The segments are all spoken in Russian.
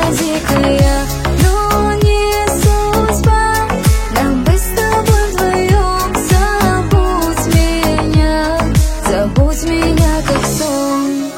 дикая, но не судьба. Нам быть с тобой вдвоем. Забудь меня как сон.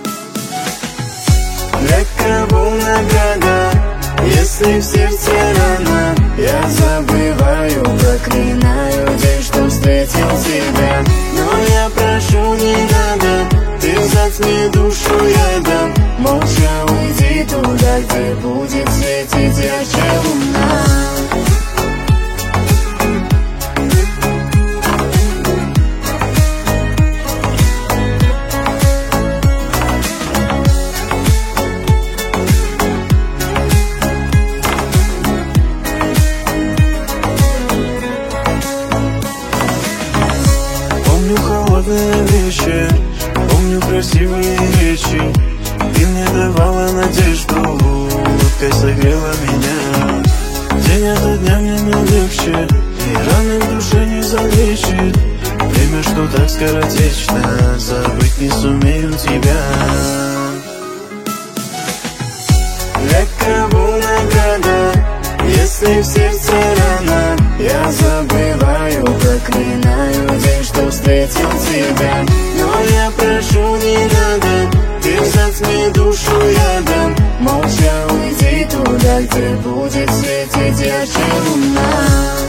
Для кого награда, если в сердце рана? Я забываю, проклинаю день, что встретил тебя. Но я прошу, не надо, ты затмни душу ядом. Молча уйди туда, где будет светить ярче луна. Помню холодные вещи, помню красивые речи. Ты мне давала надежду, улыбкой согрела меня. День ото дня мне не легче, и раны в душе не залечит. Время, что так скоротечно, забыть не сумею тебя. Для кого награда, если в сердце рана? Я забываю, проклинаю день, что встретил тебя. Но я прошу, не надо, ты затмни душу ядом. Молча уйди туда, где будет светить ярче луна.